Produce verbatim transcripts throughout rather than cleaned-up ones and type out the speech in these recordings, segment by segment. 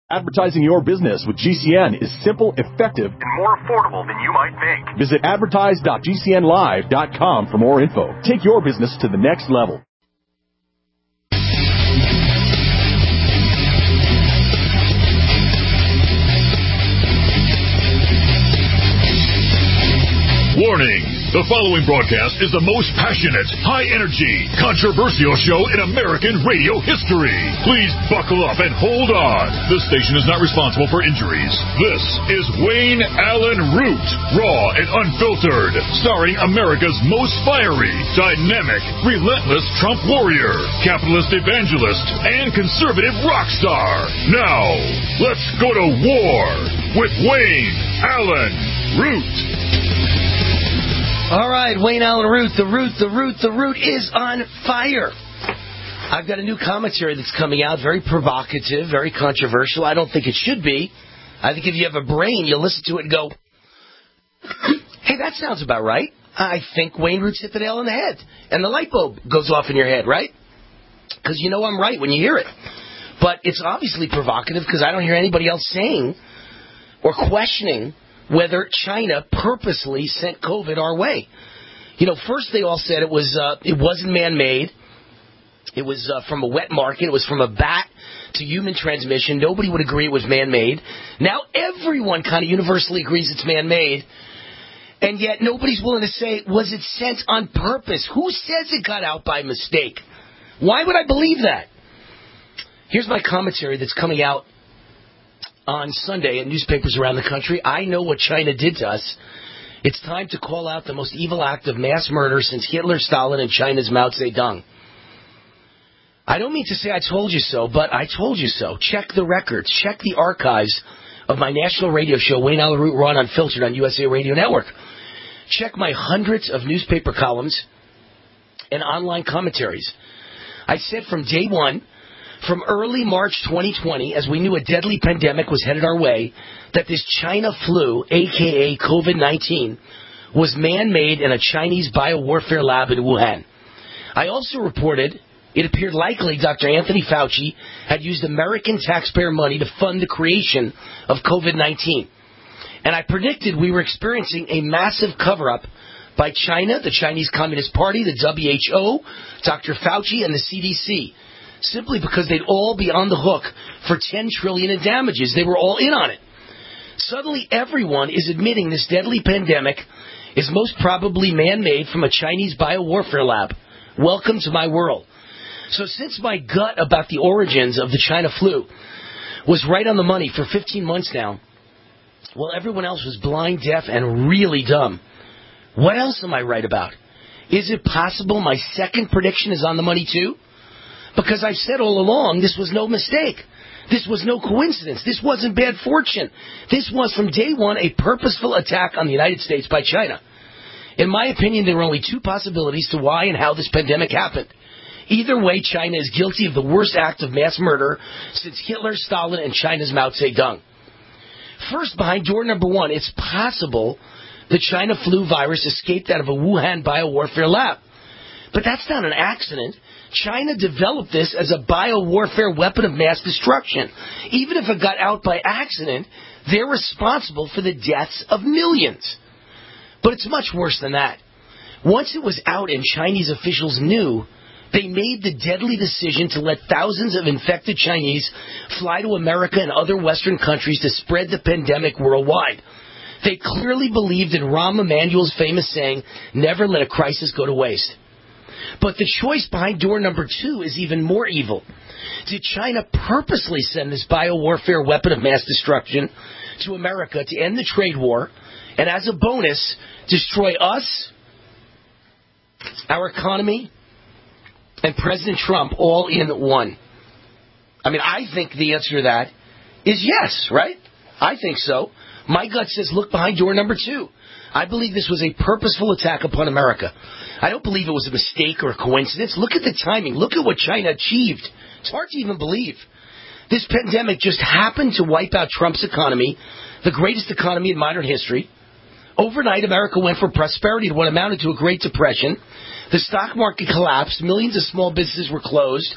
Advertising your business with G C N is simple, effective, and more affordable than you might think. Visit advertise dot g c n live dot com for more info. Take your business to the next level. Warning! The following broadcast is the most passionate, high-energy, controversial show in American radio history. Please buckle up and hold on. This station is not responsible for injuries. This is Wayne Allen Root, raw and unfiltered, starring America's most fiery, dynamic, relentless Trump warrior, capitalist evangelist, and conservative rock star. Now, let's go to war with Wayne Allen Root. All right, Wayne Allen Root, the Root, the Root, the Root is on fire. I've got a new commentary that's coming out, very provocative, very controversial. I don't think it should be. I think if you have a brain, you'll listen to it and go, hey, that sounds about right. I think Wayne Root's hit the nail on the head. And the light bulb goes off in your head, right? Because you know I'm right when you hear it. But it's obviously provocative because I don't hear anybody else saying or questioning whether China purposely sent COVID our way. You know, first they all said it was uh, it wasn't man-made. It was uh, from a wet market. It was from a bat to human transmission. Nobody would agree it was man-made. Now everyone kind of universally agrees it's man-made. And yet nobody's willing to say, was it sent on purpose? Who says it got out by mistake? Why would I believe that? Here's my commentary that's coming out on Sunday in newspapers around the country. I know what China did to us. It's time to call out the most evil act of mass murder since Hitler, Stalin, and China's Mao Zedong. I don't mean to say I told you so, but I told you so. Check the records. Check the archives of my national radio show, Wayne Allen Root, Raw and Unfiltered on U S A Radio Network. Check my hundreds of newspaper columns and online commentaries. I said from day one, from early March twenty twenty, as we knew a deadly pandemic was headed our way, that this China flu, a k a. COVID nineteen, was man-made in a Chinese biowarfare lab in Wuhan. I also reported it appeared likely Doctor Anthony Fauci had used American taxpayer money to fund the creation of COVID nineteen. And I predicted we were experiencing a massive cover-up by China, the Chinese Communist Party, the W H O, Doctor Fauci, and the C D C. Simply because they'd all be on the hook for ten trillion dollars in damages. They were all in on it. Suddenly, everyone is admitting this deadly pandemic is most probably man-made from a Chinese biowarfare lab. Welcome to my world. So since my gut about the origins of the China flu was right on the money for fifteen months now, while everyone else was blind, deaf, and really dumb, what else am I right about? Is it possible my second prediction is on the money too? Because I've said all along, this was no mistake. This was no coincidence. This wasn't bad fortune. This was, from day one, a purposeful attack on the United States by China. In my opinion, there were only two possibilities to why and how this pandemic happened. Either way, China is guilty of the worst act of mass murder since Hitler, Stalin, and China's Mao Zedong. First, behind door number one, it's possible the China flu virus escaped out of a Wuhan biowarfare lab. But that's not an accident. China developed this as a biowarfare weapon of mass destruction. Even if it got out by accident, they're responsible for the deaths of millions. But it's much worse than that. Once it was out and Chinese officials knew, they made the deadly decision to let thousands of infected Chinese fly to America and other Western countries to spread the pandemic worldwide. They clearly believed in Rahm Emanuel's famous saying, never let a crisis go to waste. But the choice behind door number two is even more evil. Did China purposely send this biowarfare weapon of mass destruction to America to end the trade war, and as a bonus, destroy us, our economy, and President Trump all in one? I mean, I think the answer to that is yes, right? I think so. My gut says look behind door number two. I believe this was a purposeful attack upon America. I don't believe it was a mistake or a coincidence. Look at the timing. Look at what China achieved. It's hard to even believe. This pandemic just happened to wipe out Trump's economy, the greatest economy in modern history. Overnight, America went from prosperity to what amounted to a Great Depression. The stock market collapsed. Millions of small businesses were closed.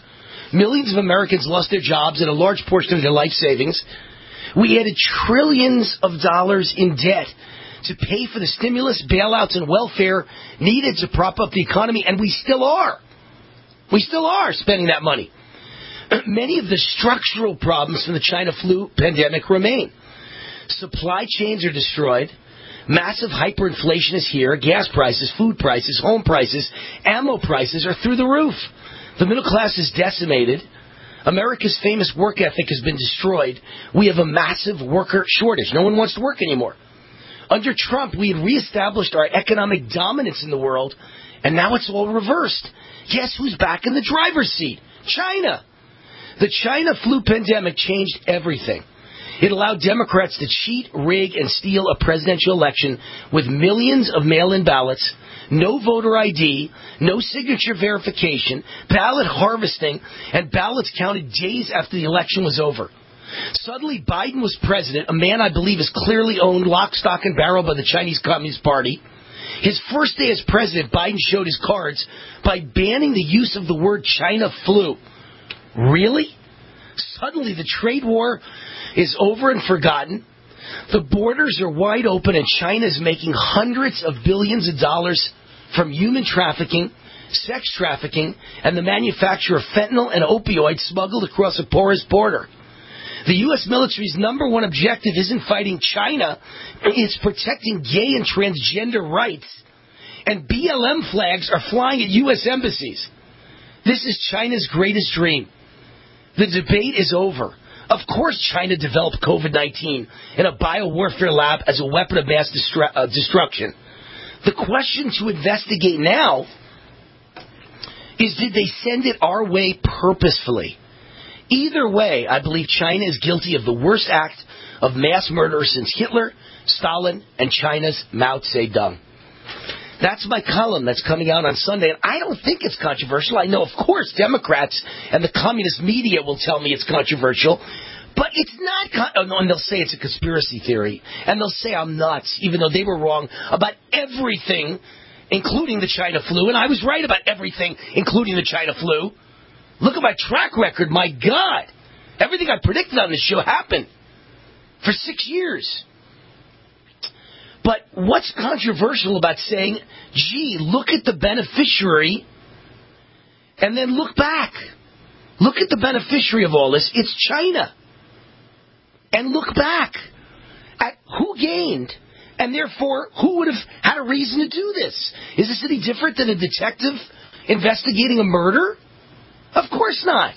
Millions of Americans lost their jobs and a large portion of their life savings. We added trillions of dollars in debt to pay for the stimulus, bailouts, and welfare needed to prop up the economy, and we still are. We still are spending that money. Many of the structural problems from the China flu pandemic remain. Supply chains are destroyed. Massive hyperinflation is here. Gas prices, food prices, home prices, ammo prices are through the roof. The middle class is decimated. America's famous work ethic has been destroyed. We have a massive worker shortage. No one wants to work anymore. Under Trump, we had reestablished our economic dominance in the world, and now it's all reversed. Guess who's back in the driver's seat? China. The China flu pandemic changed everything. It allowed Democrats to cheat, rig, and steal a presidential election with millions of mail-in ballots, no voter I D, no signature verification, ballot harvesting, and ballots counted days after the election was over. Suddenly, Biden was president, a man I believe is clearly owned lock, stock, and barrel by the Chinese Communist Party. His first day as president, Biden showed his cards by banning the use of the word China flu. Really? Suddenly, the trade war is over and forgotten. The borders are wide open, and China is making hundreds of billions of dollars from human trafficking, sex trafficking, and the manufacture of fentanyl and opioids smuggled across a porous border. The U S military's number one objective isn't fighting China, it's protecting gay and transgender rights. And B L M flags are flying at U S embassies. This is China's greatest dream. The debate is over. Of course China developed COVID nineteen in a biowarfare lab as a weapon of mass destru- uh, destruction. The question to investigate now is, did they send it our way purposefully? Either way, I believe China is guilty of the worst act of mass murder since Hitler, Stalin, and China's Mao Zedong. That's my column that's coming out on Sunday, and I don't think it's controversial. I know, of course, Democrats and the communist media will tell me it's controversial, but it's not. Con- and they'll say it's a conspiracy theory, and they'll say I'm nuts, even though they were wrong about everything, including the China flu, and I was right about everything, including the China flu. Look at my track record. My God. Everything I predicted on this show happened for six years. But what's controversial about saying, gee, look at the beneficiary and then look back? Look at the beneficiary of all this. It's China. And look back at who gained and therefore who would have had a reason to do this. Is this any different than a detective investigating a murder? Of course not.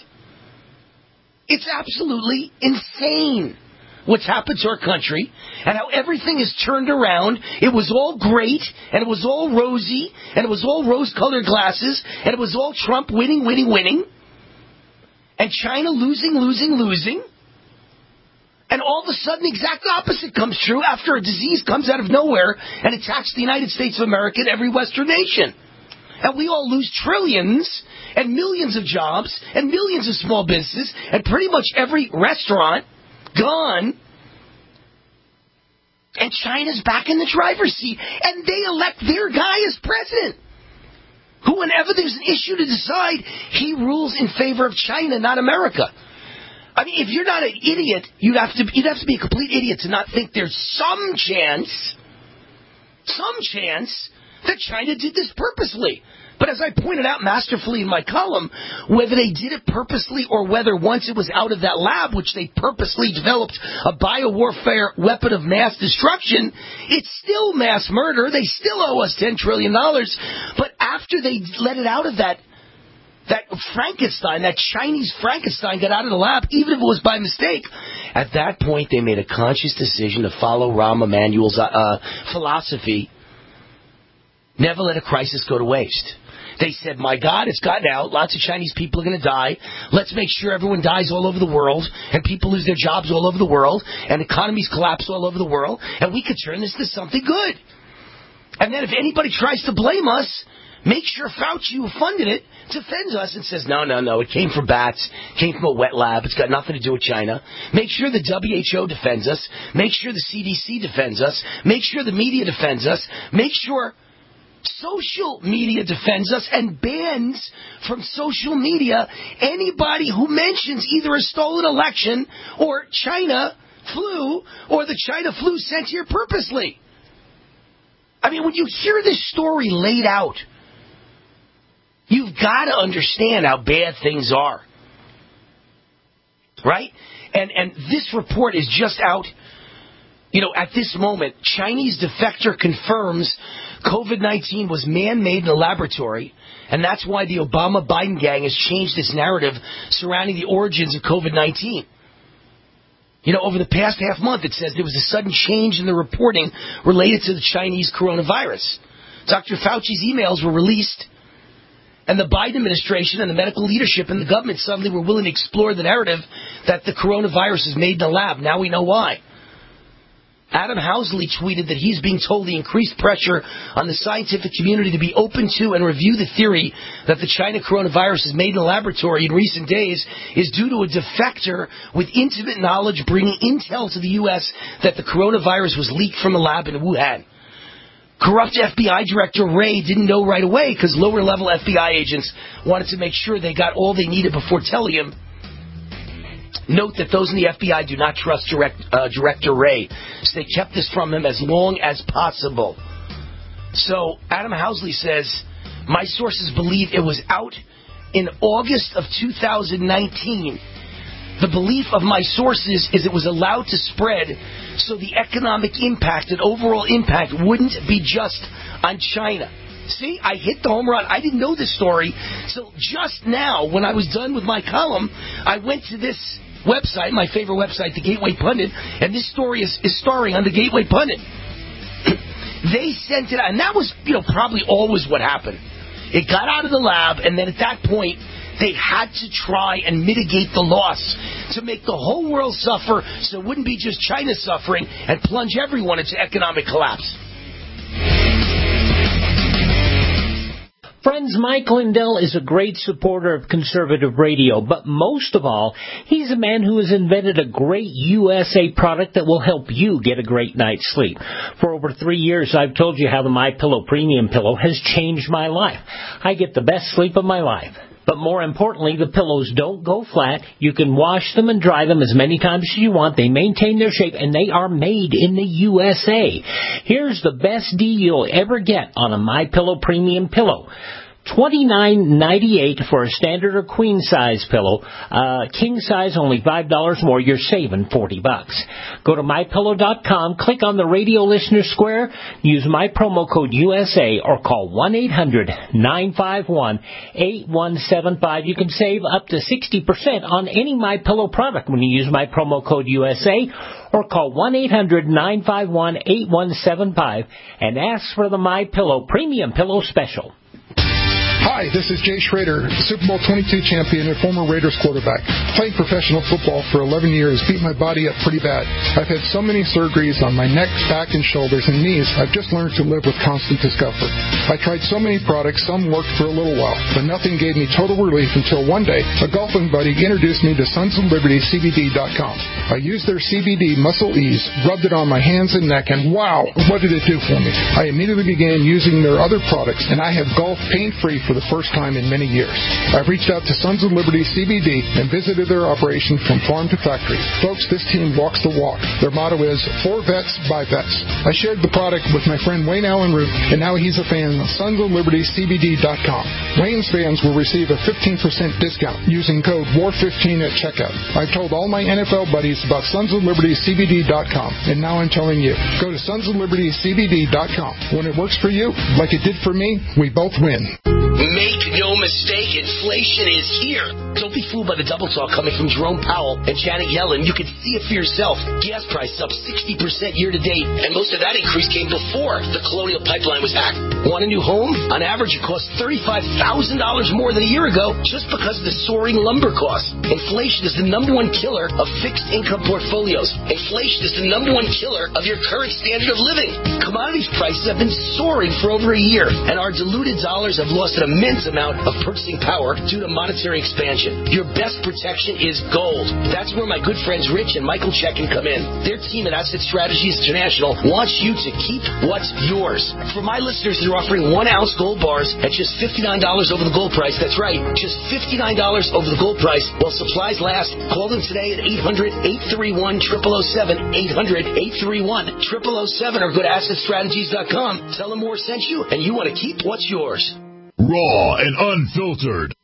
It's absolutely insane what's happened to our country and how everything is turned around. It was all great, and it was all rosy, and it was all rose-colored glasses, and it was all Trump winning, winning, winning, and China losing, losing, losing. And all of a sudden, the exact opposite comes true after a disease comes out of nowhere and attacks the United States of America and every Western nation. And we all lose trillions and millions of jobs and millions of small businesses and pretty much every restaurant gone. And China's back in the driver's seat. And they elect their guy as president, who, whenever there's an issue to decide, he rules in favor of China, not America. I mean, if you're not an idiot, you'd have to you'd have to be a complete idiot to not think there's some chance, some chance that China did this purposely. But as I pointed out masterfully in my column, whether they did it purposely or whether once it was out of that lab, which they purposely developed a biowarfare weapon of mass destruction, it's still mass murder. They still owe us ten trillion dollars. But after they let it out of that, that Frankenstein, that Chinese Frankenstein got out of the lab, even if it was by mistake, at that point they made a conscious decision to follow Rahm Emanuel's uh, philosophy. Never let a crisis go to waste. They said, my God, it's gotten out. Lots of Chinese people are going to die. Let's make sure everyone dies all over the world, and people lose their jobs all over the world, and economies collapse all over the world, and we could turn this to something good. And then if anybody tries to blame us, make sure Fauci, who funded it, defends us and says, no, no, no, it came from bats, came from a wet lab, it's got nothing to do with China. Make sure the W H O defends us. Make sure the C D C defends us. Make sure the media defends us. Make sure Social media defends us and bans from social media anybody who mentions either a stolen election or China flu or the China flu sent here purposely. I mean, when you hear this story laid out, you've got to understand how bad things are. Right? And and this report is just out. You know, at this moment, Chinese defector confirms COVID nineteen was man-made in a laboratory, and that's why the Obama-Biden gang has changed its narrative surrounding the origins of COVID nineteen. You know, over the past half month, it says there was a sudden change in the reporting related to the Chinese coronavirus. Doctor Fauci's emails were released, and the Biden administration and the medical leadership and the government suddenly were willing to explore the narrative that the coronavirus is made in a lab. Now we know why. Adam Housley tweeted that he's being told the increased pressure on the scientific community to be open to and review the theory that the China coronavirus is made in a laboratory in recent days is due to a defector with intimate knowledge bringing intel to the U S that the coronavirus was leaked from a lab in Wuhan. Corrupt F B I Director Wray didn't know right away because lower-level F B I agents wanted to make sure they got all they needed before telling him. Note that those in the F B I do not trust direct, uh, Director Wray, so they kept this from him as long as possible. So Adam Housley says, my sources believe it was out in August of two thousand nineteen. The belief of my sources is it was allowed to spread so the economic impact and overall impact wouldn't be just on China. See, I hit the home run. I didn't know this story. So just now, when I was done with my column, I went to this website, my favorite website, the Gateway Pundit, and this story is, is starring on the Gateway Pundit. They sent it out, and that was, you know, probably always what happened. It got out of the lab, and then at that point, they had to try and mitigate the loss to make the whole world suffer so it wouldn't be just China suffering and plunge everyone into economic collapse. Friends, Mike Lindell is a great supporter of conservative radio, but most of all, he's a man who has invented a great U S A product that will help you get a great night's sleep. For over three years, I've told you how the MyPillow Premium Pillow has changed my life. I get the best sleep of my life. But more importantly, the pillows don't go flat. You can wash them and dry them as many times as you want. They maintain their shape, and they are made in the U S A. Here's the best deal you'll ever get on a MyPillow Premium Pillow. twenty-nine ninety-eight for a standard or queen size pillow. Uh, king size only five dollars more. You're saving forty bucks. Go to my pillow dot com, click on the radio listener square, use my promo code U S A or call one eight hundred nine five one eight one seven five. You can save up to sixty percent on any MyPillow product when you use my promo code U S A or call one eight hundred nine five one eight one seven five and ask for the MyPillow Premium Pillow Special. Hi, this is Jay Schrader, Super Bowl twenty-two champion and former Raiders quarterback. Playing professional football for eleven years beat my body up pretty bad. I've had so many surgeries on my neck, back, and shoulders and knees, I've just learned to live with constant discomfort. I tried so many products, some worked for a little while, but nothing gave me total relief until one day, a golfing buddy introduced me to Sons of Liberty C B D dot com. I used their C B D Muscle Ease, rubbed it on my hands and neck, and wow, what did it do for me? I immediately began using their other products, and I have golfed pain-free for the first time in many years. I've reached out to Sons of Liberty C B D and visited their operation from farm to factory. Folks, this team walks the walk. Their motto is, for vets, by vets. I shared the product with my friend Wayne Allen Root, and now he's a fan of Sons of Liberty C B D dot com. Wayne's fans will receive a fifteen percent discount using code W A R fifteen at checkout. I've told all my N F L buddies about Sons of Liberty C B D dot com, and now I'm telling you. Go to Sons of Liberty C B D dot com. When it works for you, like it did for me, we both win. Make no mistake, inflation is here. Don't be fooled by the double talk coming from Jerome Powell and Janet Yellen. You can see it for yourself. Gas prices up sixty percent year to date, and most of that increase came before the Colonial Pipeline was hacked. Want a new home? On average, it costs thirty-five thousand dollars more than a year ago just because of the soaring lumber costs. Inflation is the number one killer of fixed income portfolios. Inflation is the number one killer of your current standard of living. Commodities prices have been soaring for over a year, and our diluted dollars have lost an immense amount of purchasing power due to monetary expansion. Your best protection is gold. That's where my good friends Rich and Michael Checkin come in. Their team at Asset Strategies International wants you to keep what's yours. For my listeners, they're offering one-ounce gold bars at just fifty-nine dollars over the gold price. That's right, just fifty-nine dollars over the gold price while supplies last. Call them today at eight hundred, eight three one, zero zero zero seven, eight hundred, eight three one, zero zero zero seven, or go to asset strategies dot com. Tell them Moore sent you, and you want to keep what's yours. Raw and unfiltered.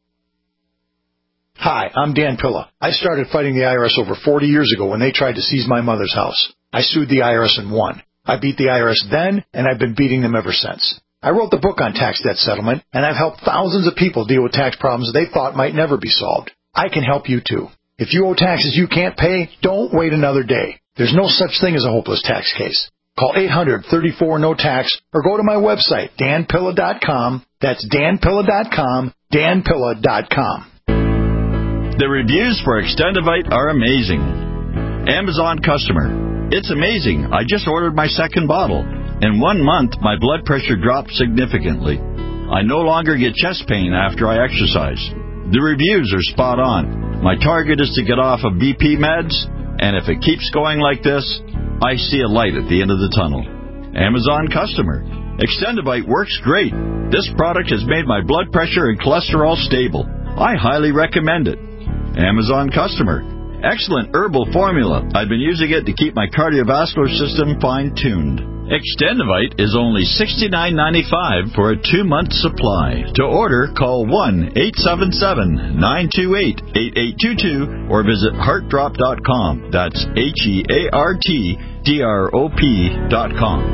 Hi, I'm Dan Pilla. I started fighting the I R S over forty years ago when they tried to seize my mother's house. I sued the I R S and won. I beat the I R S then, and I've been beating them ever since. I wrote the book on tax debt settlement, and I've helped thousands of people deal with tax problems they thought might never be solved. I can help you too. If you owe taxes you can't pay, don't wait another day. There's no such thing as a hopeless tax case. Call eight hundred, thirty-four, no tax or go to my website, dan pilla dot com. That's dan pilla dot com, dan pilla dot com. The reviews for Extendivite are amazing. Amazon customer. It's amazing. I just ordered my second bottle. In one month, my blood pressure dropped significantly. I no longer get chest pain after I exercise. The reviews are spot on. My target is to get off of B P meds, and if it keeps going like this, I see a light at the end of the tunnel. Amazon customer. Extendivite works great. This product has made my blood pressure and cholesterol stable. I highly recommend it. Amazon customer. Excellent herbal formula. I've been using it to keep my cardiovascular system fine-tuned. Extendivite is only sixty-nine ninety-five for a two-month supply. To order, call one eight seven seven, nine two eight, eight eight two two or visit heart drop dot com. That's H E A R T D R O P dot com.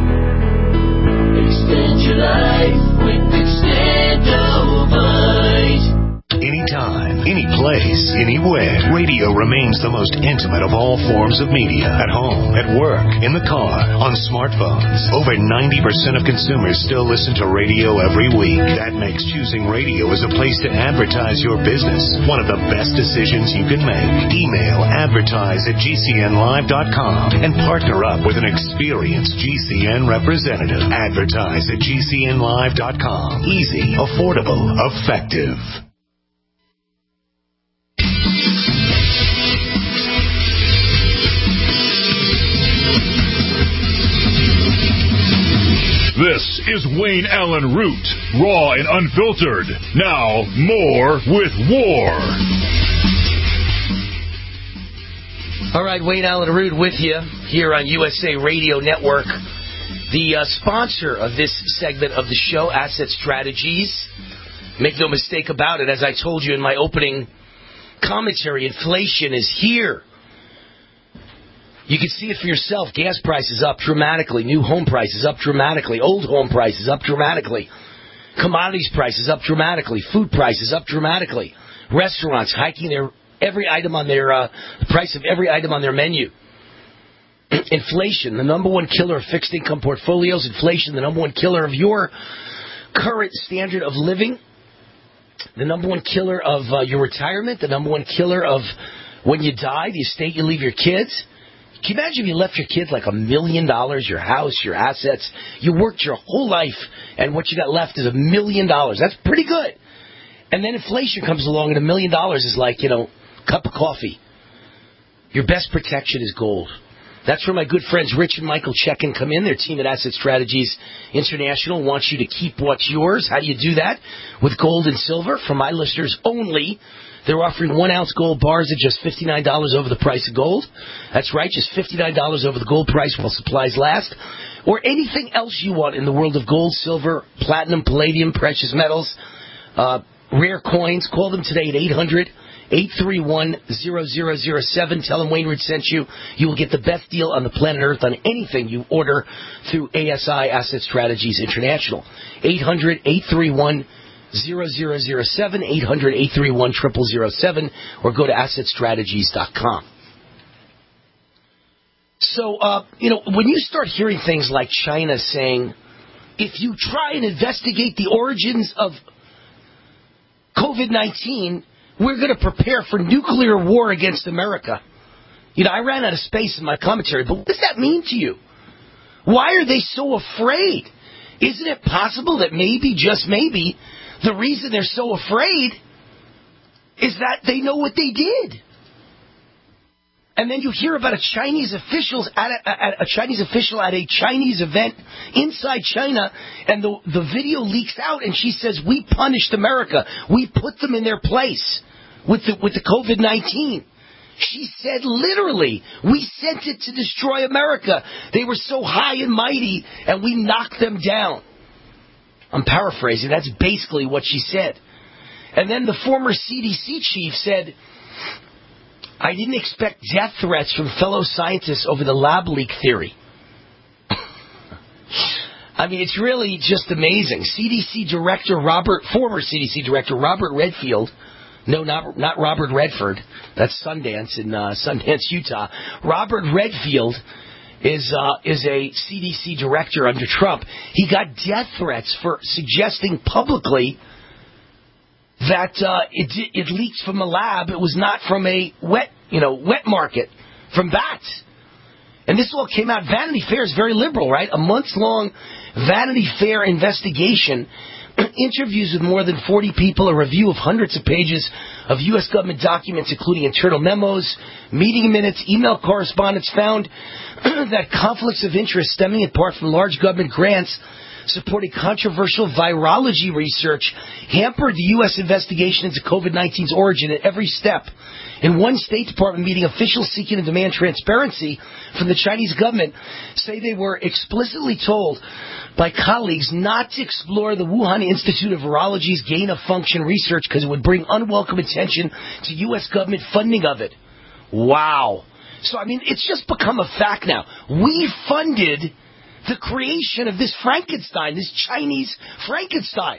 Extend your life with Extendivite. Anytime, any place, anywhere, radio remains the most intimate of all forms of media. At home, at work, in the car, on smartphones. Over ninety percent of consumers still listen to radio every week. That makes choosing radio as a place to advertise your business one of the best decisions you can make. Email advertise at G C N live dot com and partner up with an experienced G C N representative. Advertise at G C N live dot com. Easy, affordable, effective. This is Wayne Allen Root, raw and unfiltered. Now, more with War. All right, Wayne Allen Root with you here on U S A Radio Network. The uh, sponsor of this segment of the show, Asset Strategies. Make no mistake about it, as I told you in my opening commentary, inflation is here. You can see it for yourself. Gas prices up dramatically. New home prices up dramatically. Old home prices up dramatically. Commodities prices up dramatically. Food prices up dramatically. Restaurants hiking their every item on their uh, the price of every item on their menu. Inflation, the number one killer of fixed income portfolios. Inflation, the number one killer of your current standard of living. The number one killer of uh, your retirement. The number one killer of when you die, the estate you leave your kids. Can you imagine if you left your kids like a million dollars, your house, your assets? You worked your whole life, and what you got left is a million dollars. That's pretty good. And then inflation comes along, and a million dollars is like, you know, a cup of coffee. Your best protection is gold. That's where my good friends Rich and Michael Checkin come in. Their team at Asset Strategies International wants you to keep what's yours. How do you do that? With gold and silver. For my listeners only, they're offering one-ounce gold bars at just fifty-nine dollars over the price of gold. That's right, just fifty-nine dollars over the gold price while supplies last. Or anything else you want in the world of gold, silver, platinum, palladium, precious metals, uh, rare coins. Call them today at eight hundred, eight three one, zero zero zero seven. Tell them Wayne Root sent you. You will get the best deal on the planet Earth on anything you order through A S I, Asset Strategies International. eight hundred, eight three one, zero zero zero seven, eight hundred, eight three one, zero zero zero seven, or go to asset strategies dot com. So, uh, you know, when you start hearing things like China saying, if you try and investigate the origins of COVID nineteen, we're going to prepare for nuclear war against America. You know, I ran out of space in my commentary, but what does that mean to you? Why are they so afraid? Isn't it possible that maybe, just maybe, the reason they're so afraid is that they know what they did? And then you hear about a Chinese officials at a, at a Chinese official at a Chinese event inside China, and the the video leaks out, and she says, "We punished America. We put them in their place with the with the COVID nineteen." She said, literally, "We sent it to destroy America. They were so high and mighty, and we knocked them down." I'm paraphrasing. That's basically what she said. And then the former C D C chief said, "I didn't expect death threats from fellow scientists over the lab leak theory." I mean, it's really just amazing. C D C director Robert, former C D C director Robert Redfield, no, not not Robert Redford, that's Sundance in uh, Sundance, Utah. Robert Redfield is uh, is a C D C director under Trump. He got death threats for suggesting publicly that uh, it it leaked from a lab. It was not from a wet, you know, wet market, from bats. And this all came out. Vanity Fair is very liberal, right? A months-long Vanity Fair investigation, interviews with more than forty people, a review of hundreds of pages of U S government documents, including internal memos, meeting minutes, email correspondence, found that conflicts of interest stemming in part from large government grants supporting controversial virology research hampered the U S investigation into COVID nineteen's origin at every step. In one State Department meeting, officials seeking to demand transparency from the Chinese government say they were explicitly told by colleagues not to explore the Wuhan Institute of Virology's gain-of-function research because it would bring unwelcome attention to U S government funding of it. Wow. So, I mean, it's just become a fact now. We funded the creation of this Frankenstein, this Chinese Frankenstein.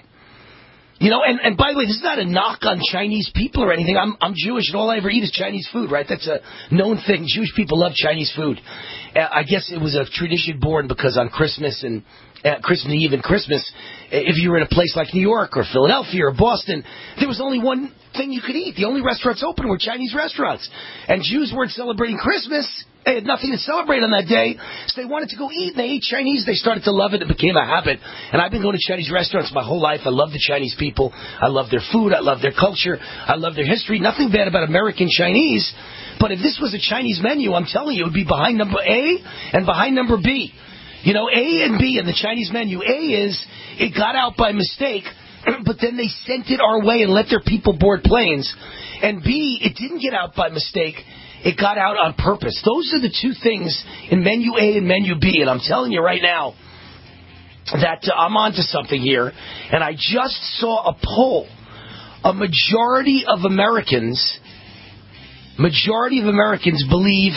You know, and, and by the way, this is not a knock on Chinese people or anything. I'm I'm Jewish, and all I ever eat is Chinese food, right? That's a known thing. Jewish people love Chinese food. Uh, I guess it was a tradition born because on Christmas and uh, Christmas Eve and Christmas, if you were in a place like New York or Philadelphia or Boston, there was only one thing you could eat. The only restaurants open were Chinese restaurants. And Jews weren't celebrating Christmas. They had nothing to celebrate on that day, so they wanted to go eat, and they ate Chinese. They started to love it. It became a habit. And I've been going to Chinese restaurants my whole life. I love the Chinese people. I love their food. I love their culture. I love their history. Nothing bad about American Chinese. But if this was a Chinese menu, I'm telling you, it would be behind number A and behind number B. You know, A and B in the Chinese menu. A is it got out by mistake, but then they sent it our way and let their people board planes. And B, it didn't get out by mistake. It got out on purpose. Those are the two things in Menu A and Menu B. And I'm telling you right now that uh, I'm onto something here. And I just saw a poll. A majority of Americans, majority of Americans believe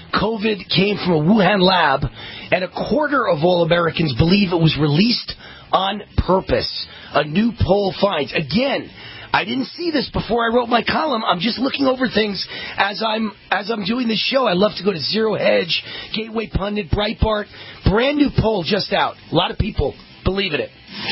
COVID came from a Wuhan lab. And a quarter of all Americans believe it was released on purpose. A new poll finds. Again, I didn't see this before I wrote my column. I'm just looking over things as I'm as I'm doing this show. I love to go to Zero Hedge, Gateway Pundit, Breitbart. Brand new poll just out. A lot of people believe in it.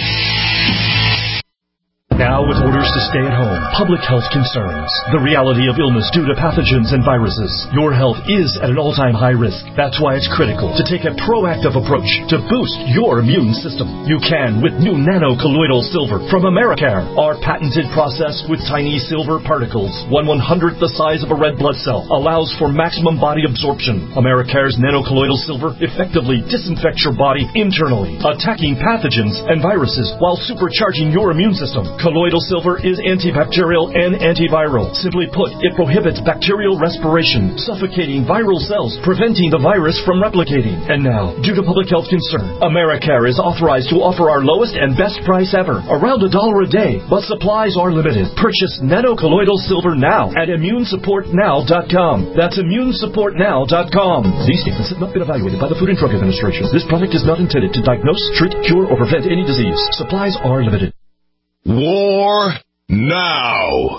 Now, with orders to stay at home, public health concerns, the reality of illness due to pathogens and viruses, your health is at an all-time high risk. That's why it's critical to take a proactive approach to boost your immune system. You can with new nano-colloidal silver from Americare. Our patented process with tiny silver particles, one one-hundredth the size of a red blood cell, allows for maximum body absorption. Americare's nano-colloidal silver effectively disinfects your body internally, attacking pathogens and viruses while supercharging your immune system. Colloidal silver is antibacterial and antiviral. Simply put, it prohibits bacterial respiration, suffocating viral cells, preventing the virus from replicating. And now, due to public health concern, Americare is authorized to offer our lowest and best price ever, around a dollar a day, but supplies are limited. Purchase nano-colloidal silver now at immune support now dot com. That's immune support now dot com. These statements have not been evaluated by the Food and Drug Administration. This product is not intended to diagnose, treat, cure, or prevent any disease. Supplies are limited. War now.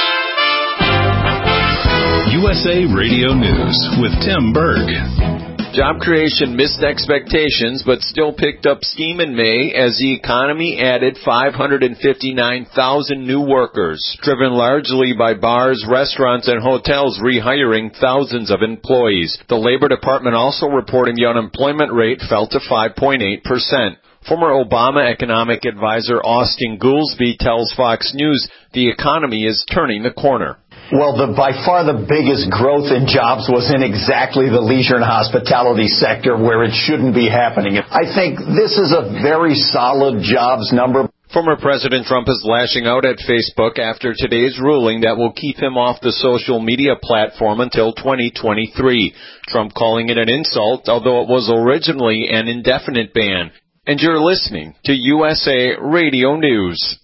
U S A Radio News with Tim Berg. Job creation missed expectations, but still picked up steam in May as the economy added five hundred fifty-nine thousand new workers, driven largely by bars, restaurants, and hotels rehiring thousands of employees. The Labor Department also reporting the unemployment rate fell to five point eight percent. Former Obama economic advisor Austin Goolsbee tells Fox News the economy is turning the corner. Well, the, by far the biggest growth in jobs was in exactly the leisure and hospitality sector where it shouldn't be happening. I think this is a very solid jobs number. Former President Trump is lashing out at Facebook after today's ruling that will keep him off the social media platform until twenty twenty-three. Trump calling it an insult, although it was originally an indefinite ban. And you're listening to U S A Radio News.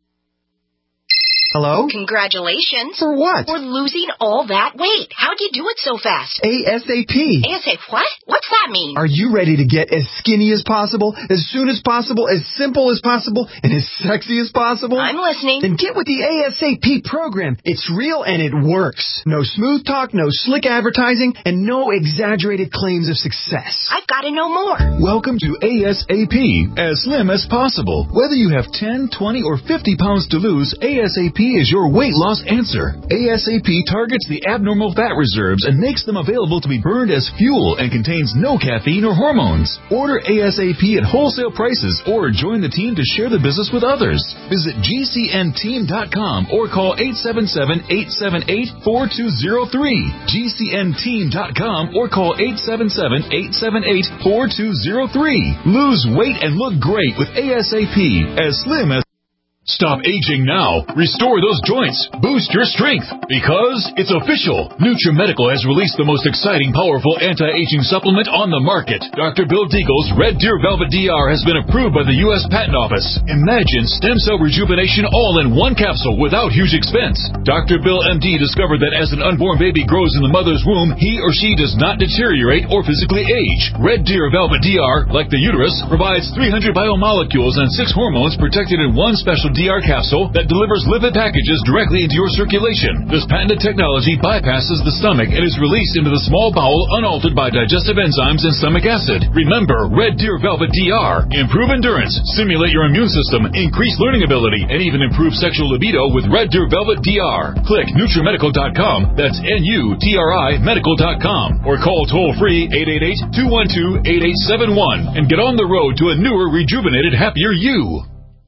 Hello? Congratulations. For what? For losing all that weight. How'd you do it so fast? ASAP. ASAP what? What's that mean? Are you ready to get as skinny as possible, as soon as possible, as simple as possible, and as sexy as possible? I'm listening. Then get with the ASAP program. It's real and it works. No smooth talk, no slick advertising, and no exaggerated claims of success. I've got to know more. Welcome to ASAP, as slim as possible. Whether you have ten, twenty, or fifty pounds to lose, ASAP is your weight loss answer. ASAP targets the abnormal fat reserves and makes them available to be burned as fuel and contains no caffeine or hormones. Order ASAP at wholesale prices or join the team to share the business with others. Visit G C N team dot com or call eight seven seven, eight seven eight, four two zero three. G C N team dot com or call eight seven seven, eight seven eight, four two zero three. Lose weight and look great with ASAP, as slim as Stop aging now. Restore those joints. Boost your strength. Because it's official. NutriMedical has released the most exciting, powerful anti-aging supplement on the market. Doctor Bill Deagle's Red Deer Velvet D R has been approved by the U S Patent Office. Imagine stem cell rejuvenation all in one capsule without huge expense. Doctor Bill M D discovered that as an unborn baby grows in the mother's womb, he or she does not deteriorate or physically age. Red Deer Velvet D R, like the uterus, provides three hundred biomolecules and six hormones protected in one special D R capsule that delivers lipid packages directly into your circulation. This patented technology bypasses the stomach and is released into the small bowel unaltered by digestive enzymes and stomach acid. Remember, Red Deer Velvet D R. Improve endurance, stimulate your immune system, increase learning ability, and even improve sexual libido with Red Deer Velvet D R. Click NutriMedical dot com, that's N U T R I medical dot com, or call toll-free eight eight eight, two one two, eight eight seven one and get on the road to a newer, rejuvenated, happier you.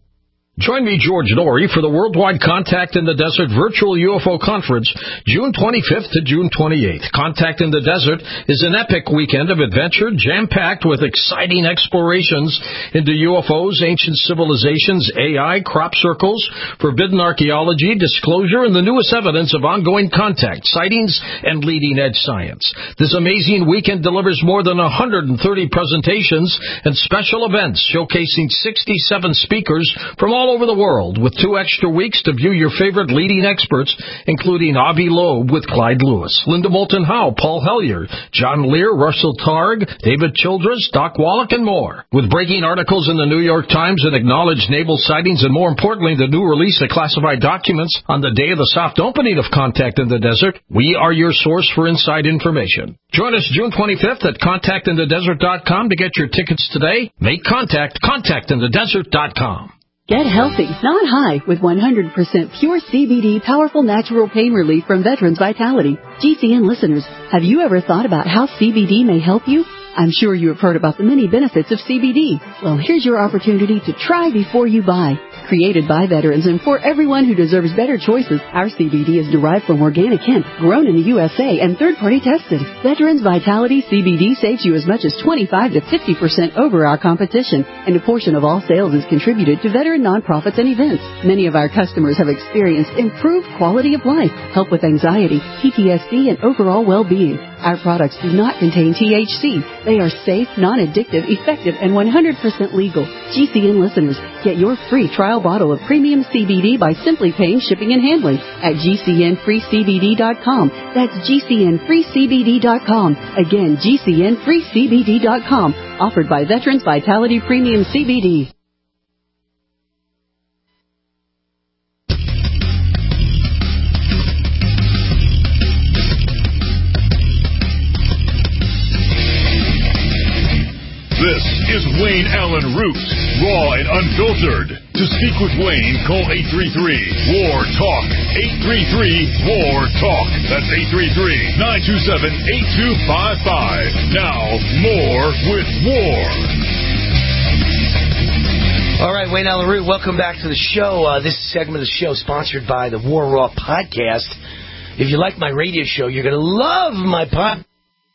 Join me, George Norrie, for the Worldwide Contact in the Desert Virtual U F O Conference, June twenty-fifth to June twenty-eighth. Contact in the Desert is an epic weekend of adventure, jam-packed with exciting explorations into U F Os, ancient civilizations, A I, crop circles, forbidden archaeology, disclosure, and the newest evidence of ongoing contact, sightings, and leading-edge science. This amazing weekend delivers more than one hundred thirty presentations and special events showcasing sixty-seven speakers from all over the world, with two extra weeks to view your favorite leading experts, including Avi Loeb with Clyde Lewis, Linda Moulton Howe, Paul Hellyer, John Lear, Russell Targ, David Childress, Doc Wallach, and more. With breaking articles in the New York Times and acknowledged naval sightings, and more importantly, the new release of classified documents on the day of the soft opening of Contact in the Desert, we are your source for inside information. Join us June twenty-fifth at contact in the desert dot com to get your tickets today. Make contact, contact in the desert dot com. Get healthy, not high, with one hundred percent pure C B D powerful natural pain relief from Veterans Vitality. G C N listeners, have you ever thought about how C B D may help you? I'm sure you have heard about the many benefits of C B D. Well, here's your opportunity to try before you buy. Created by veterans and for everyone who deserves better choices, our C B D is derived from organic hemp, grown in the U S A, and third-party tested. Veterans Vitality C B D saves you as much as twenty-five to fifty percent over our competition, and a portion of all sales is contributed to veteran nonprofits and events. Many of our customers have experienced improved quality of life, help with anxiety, P T S D, and overall well-being. Our products do not contain T H C. They are safe, non-addictive, effective, and one hundred percent legal. G C N listeners, get your free trial bottle of premium C B D by simply paying shipping and handling at G C N free C B D dot com. That's G C N free C B D dot com. Again, G C N free C B D dot com. Offered by Veterans Vitality Premium C B D. Wayne Allen Root, raw and unfiltered. To speak with Wayne, call eight three three, W A R, TALK. eight three three, W A R, TALK. That's eight three three, nine two seven, eight two five five. Now, more with War. All right, Wayne Allen Root, welcome back to the show. Uh, this segment of the show is sponsored by the War Raw podcast. If you like my radio show, you're going to love my podcast.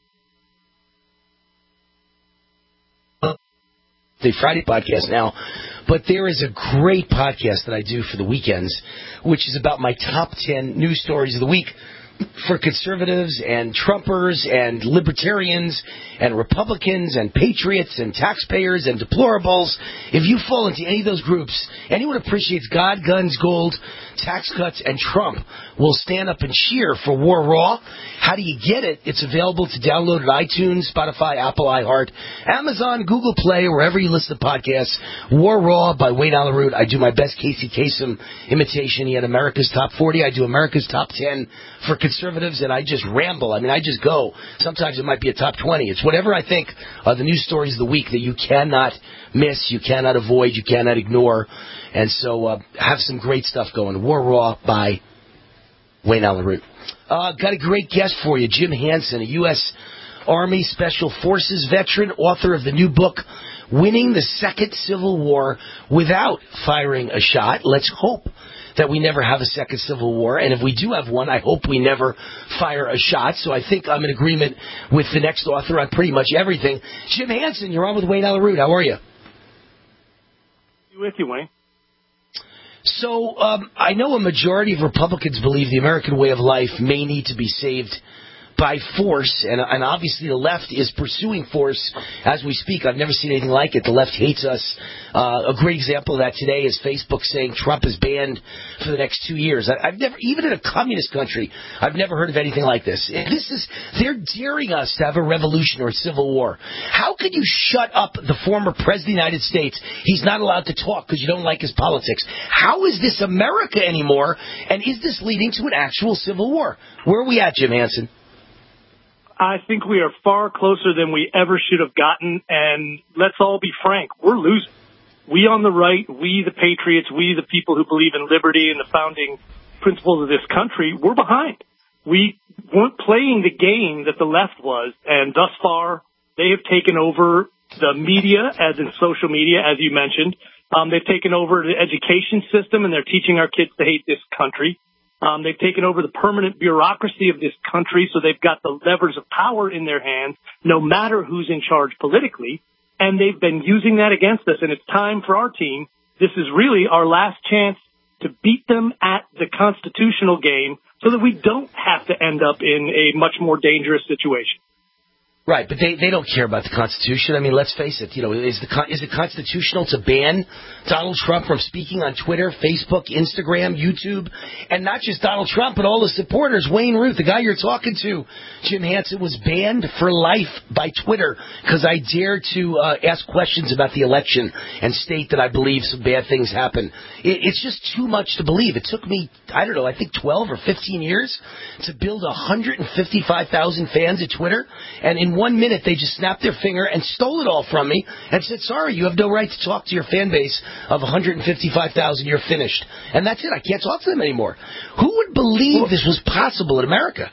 The Friday podcast now, but there is a great podcast that I do for the weekends, which is about my top ten news stories of the week for conservatives and Trumpers and libertarians and Republicans and patriots and taxpayers and deplorables. If you fall into any of those groups, anyone who appreciates God, guns, gold, tax cuts, and Trump will stand up and cheer for War Raw. How do you get it? It's available to download at iTunes, Spotify, Apple, iHeart, Amazon, Google Play, wherever you listen to podcasts. War Raw by Wayne Allen Root. I do my best Casey Kasem imitation. He had America's Top forty. I do America's Top ten for conservatives, and I just ramble. I mean, I just go. Sometimes it might be a top twenty. It's whatever I think are the news stories of the week that you cannot miss, you cannot avoid, you cannot ignore. And so uh, have some great stuff going. War Raw by Wayne Allen Root. Uh, got a great guest for you, Jim Hansen, a U S Army Special Forces veteran, author of the new book, Winning the Second Civil War Without Firing a Shot. Let's hope that we never have a second Civil War, and if we do have one, I hope we never fire a shot. So I think I'm in agreement with the next author on pretty much everything. Jim Hansen, you're on with Wayne Allen Root. How are you? With you, Wayne. So um, I know a majority of Republicans believe the American way of life may need to be saved by force, and, and obviously the left is pursuing force as we speak. I've never seen anything like it. The left hates us. Uh, a great example of that today is Facebook saying Trump is banned for the next two years. I, I've never, even in a communist country, I've never heard of anything like this. This is, they're daring us to have a revolution or a civil war. How could you shut up the former president of the United States? He's not allowed to talk because you don't like his politics. How is this America anymore? And is this leading to an actual civil war? Where are we at, Jim Hansen? I think we are far closer than we ever should have gotten, and let's all be frank, we're losing. We on the right, we the patriots, we the people who believe in liberty and the founding principles of this country, we're behind. We weren't playing the game that the left was, and thus far they have taken over the media, as in social media, as you mentioned. Um, they've taken over the education system, and they're teaching our kids to hate this country. Um, they've taken over the permanent bureaucracy of this country, so they've got the levers of power in their hands, no matter who's in charge politically, and they've been using that against us, and it's time for our team. This is really our last chance to beat them at the constitutional game so that we don't have to end up in a much more dangerous situation. Right, but they, they don't care about the Constitution. I mean, let's face it. You know, is the is it constitutional to ban Donald Trump from speaking on Twitter, Facebook, Instagram, YouTube, and not just Donald Trump, but all the supporters? Wayne Root, the guy you're talking to, Jim Hansen, was banned for life by Twitter because I dared to uh, ask questions about the election and state that I believe some bad things happen. It, it's just too much to believe. It took me, I don't know, I think twelve or fifteen years to build one hundred fifty-five thousand fans at Twitter, and in one minute, they just snapped their finger and stole it all from me and said, sorry, you have no right to talk to your fan base of one hundred fifty-five thousand. You're finished. And that's it. I can't talk to them anymore. Who would believe well, this was possible in America?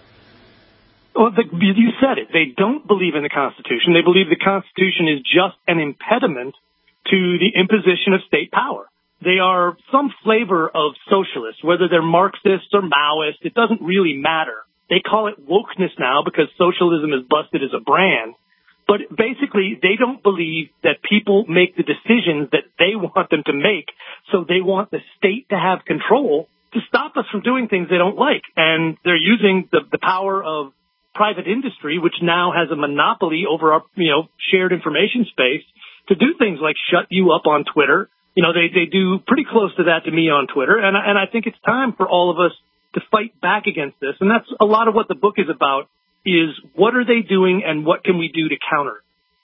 Well, the, you said it. They don't believe in the Constitution. They believe the Constitution is just an impediment to the imposition of state power. They are some flavor of socialists, whether they're Marxists or Maoists. It doesn't really matter. They call it wokeness now because socialism is busted as a brand. But basically, they don't believe that people make the decisions that they want them to make, so they want the state to have control to stop us from doing things they don't like. And they're using the, the power of private industry, which now has a monopoly over our, you know, shared information space, to do things like shut you up on Twitter. You know, they, they do pretty close to that to me on Twitter. And, and I think it's time for all of us to fight back against this. And that's a lot of what the book is about, is what are they doing and what can we do to counter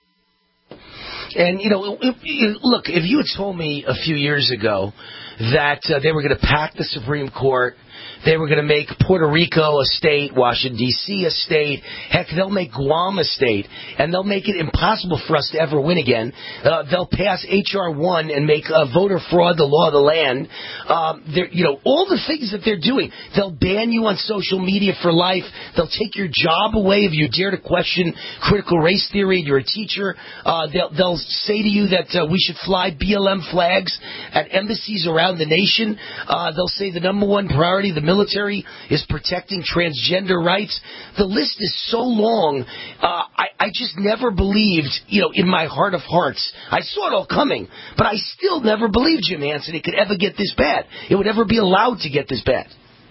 it? And, you know, if, if, look, if you had told me a few years ago that uh, they were going to pack the Supreme Court They were going to make Puerto Rico a state, Washington, D C a state. Heck, they'll make Guam a state, and they'll make it impossible for us to ever win again. Uh, they'll pass H R one and make uh, voter fraud the law of the land. Um, you know, all the things that they're doing. They'll ban you on social media for life. They'll take your job away if you dare to question critical race theory and you're a teacher. Uh, they'll, they'll say to you that uh, we should fly B L M flags at embassies around the nation. Uh, they'll say the number one priority of the military is protecting transgender rights. The list is so long. Uh, I, I just never believed, you know, in my heart of hearts. I saw it all coming, but I still never believed, Jim Hansen, it could ever get this bad. It would ever be allowed to get this bad.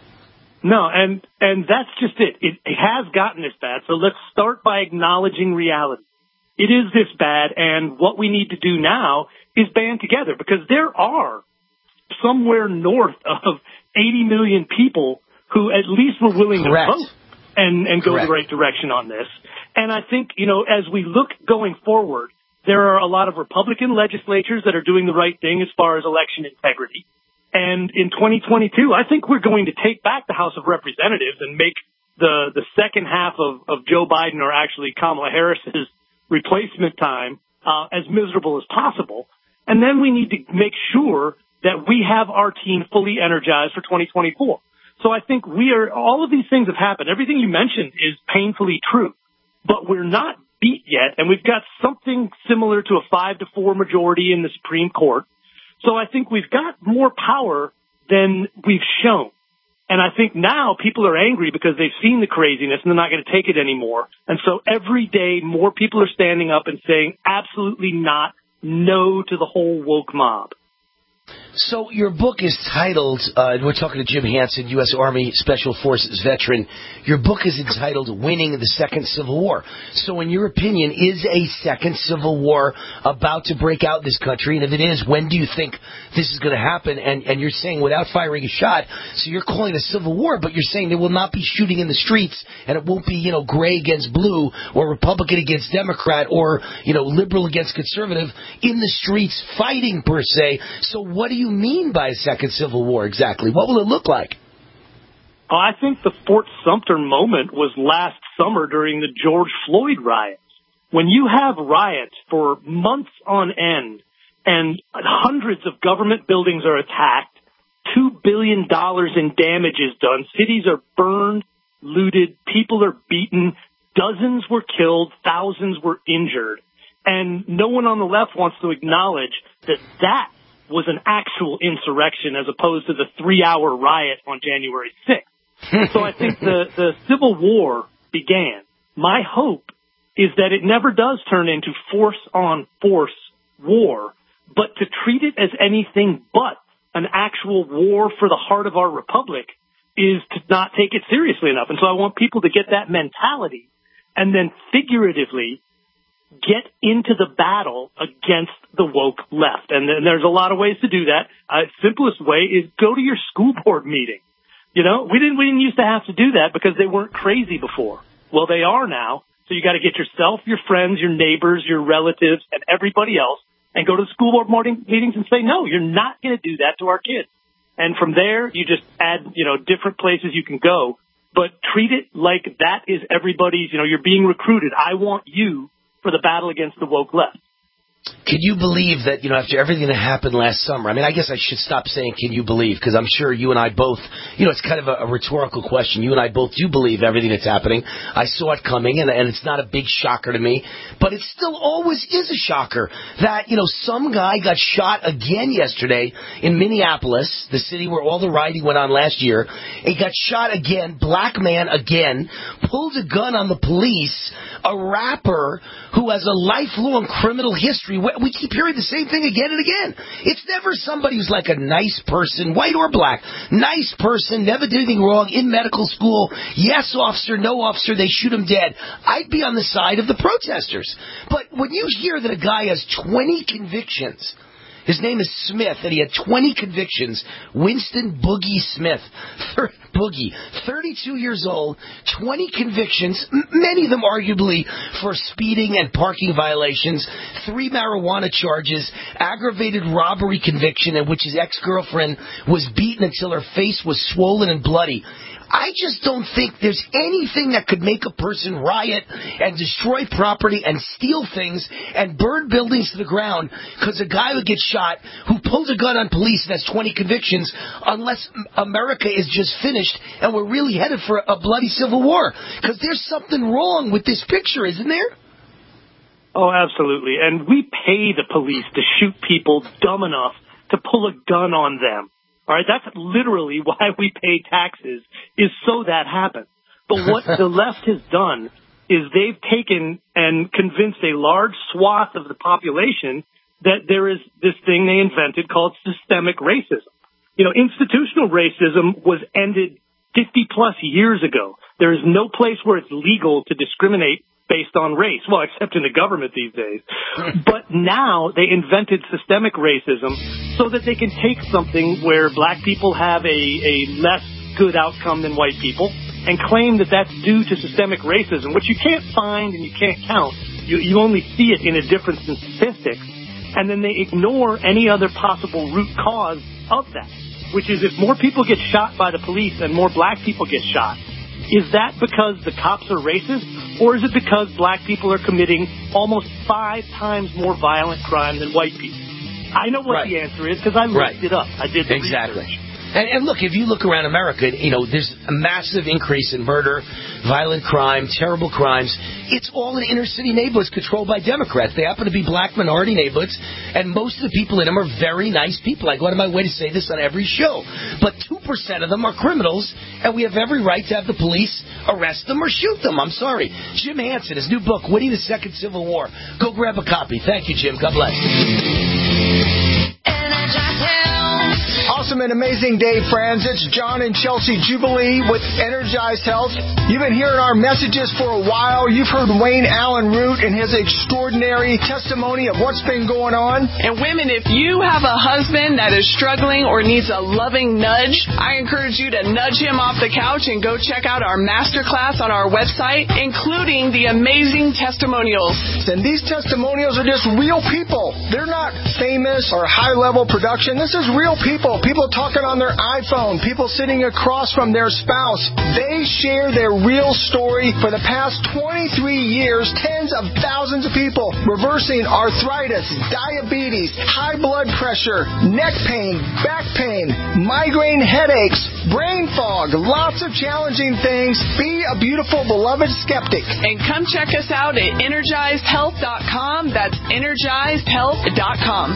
No, and and that's just it. it. It has gotten this bad, so let's start by acknowledging reality. It is this bad, and what we need to do now is band together, because there are somewhere north of eighty million people who at least were willing Correct. to vote and, and go Correct. the right direction on this. And I think, you know, as we look going forward, there are a lot of Republican legislatures that are doing the right thing as far as election integrity. And in twenty twenty-two, I think we're going to take back the House of Representatives and make the, the second half of, of Joe Biden, or actually Kamala Harris's replacement time, uh, as miserable as possible. And then we need to make sure that we have our team fully energized for twenty twenty-four. So I think we are, all of these things have happened. Everything you mentioned is painfully true, but we're not beat yet. And we've got something similar to a five to four majority in the Supreme Court. So I think we've got more power than we've shown. And I think now people are angry because they've seen the craziness and they're not going to take it anymore. And so every day more people are standing up and saying absolutely not, no to the whole woke mob. So your book is titled, uh, we're talking to Jim Hansen, U S Army Special Forces veteran. Your book is entitled Winning the Second Civil War. So in your opinion, is a second civil war about to break out in this country? And if it is, when do you think this is going to happen? And, and you're saying without firing a shot, so you're calling it a civil war, but you're saying there will not be shooting in the streets, and it won't be, you know, gray against blue, or Republican against Democrat, or, you know, liberal against conservative in the streets fighting per se. So what do you mean by a second civil war exactly? What will it look like? Oh, I think the Fort Sumter moment was last summer during the George Floyd riots. When you have riots for months on end and hundreds of government buildings are attacked, two billion dollars in damage is done, cities are burned, looted, people are beaten, dozens were killed, thousands were injured, and no one on the left wants to acknowledge that that was an actual insurrection as opposed to the three-hour riot on January sixth. So I think the, the Civil War began. My hope is that it never does turn into force-on-force war, but to treat it as anything but an actual war for the heart of our republic is to not take it seriously enough. And so I want people to get that mentality and then figuratively get into the battle against the woke left. And then there's a lot of ways to do that. Uh, simplest way is go to your school board meeting. You know, we didn't, we didn't used to have to do that because they weren't crazy before. Well, they are now. So you got to get yourself, your friends, your neighbors, your relatives, and everybody else, and go to the school board morning meetings and say, no, you're not going to do that to our kids. And from there, you just add, you know, different places you can go, but treat it like that is everybody's, you know, you're being recruited. I want you for the battle against the woke left. Can you believe that, you know, after everything that happened last summer, I mean, I guess I should stop saying can you believe, because I'm sure you and I both, you know, it's kind of a, a rhetorical question. You and I both do believe everything that's happening. I saw it coming, and, and it's not a big shocker to me, but it still always is a shocker that, you know, some guy got shot again yesterday in Minneapolis, the city where all the rioting went on last year. He got shot again, black man again, pulled a gun on the police, a rapper who has a lifelong criminal history. We keep hearing the same thing again and again. It's never somebody who's like a nice person, white or black, nice person, never did anything wrong, in medical school, yes officer, no officer, they shoot him dead. I'd be on the side of the protesters. But when you hear that a guy has twenty convictions, His name is Smith, and he had twenty convictions. Winston Boogie Smith. Thir- Boogie, thirty-two years old, twenty convictions, m- many of them arguably for speeding and parking violations, three marijuana charges, aggravated robbery conviction in which his ex-girlfriend was beaten until her face was swollen and bloody. I just don't think there's anything that could make a person riot and destroy property and steal things and burn buildings to the ground because a guy would get shot who pulls a gun on police and has twenty convictions unless America is just finished and we're really headed for a bloody civil war. Because there's something wrong with this picture, isn't there? Oh, absolutely. And we pay the police to shoot people dumb enough to pull a gun on them. All right, that's literally why we pay taxes, is so that happens. But what the left has done is they've taken and convinced a large swath of the population that there is this thing they invented called systemic racism. You know, institutional racism was ended fifty plus years ago. There is no place where it's legal to discriminate based on race. Well, except in the government these days. But now they invented systemic racism so that they can take something where black people have a, a less good outcome than white people and claim that that's due to systemic racism, which you can't find and you can't count. You, you only see it in a difference in statistics. And then they ignore any other possible root cause of that, which is if more people get shot by the police and more black people get shot, is that because the cops are racist, or is it because black people are committing almost five times more violent crime than white people? I know what right. the answer is because I looked right. it up. I did the exactly. research. And, and look, if you look around America, you know, there's a massive increase in murder, violent crime, terrible crimes. It's all in inner city neighborhoods controlled by Democrats. They happen to be black minority neighborhoods, and most of the people in them are very nice people. I go out of my way to say this on every show. But two percent of them are criminals, and we have every right to have the police arrest them or shoot them. I'm sorry. Jim Hansen, his new book, Winning the Second Civil War. Go grab a copy. Thank you, Jim. God bless. Awesome and amazing day, friends. It's John and Chelsea Jubilee with Energized Health. You've been hearing our messages for a while. You've heard Wayne Allen Root and his extraordinary testimony of what's been going on. And women, if you have a husband that is struggling or needs a loving nudge, I encourage you to nudge him off the couch and go check out our masterclass on our website, including the amazing testimonials. And these testimonials are just real people. They're not famous or high-level production. This is real people. People talking on their iPhone, people sitting across from their spouse. They share their real story. For the past twenty-three years, tens of thousands of people reversing arthritis, diabetes, high blood pressure, neck pain, back pain, migraine headaches, brain fog, lots of challenging things. Be a beautiful, beloved skeptic. And come check us out at energized health dot com. That's energized health dot com.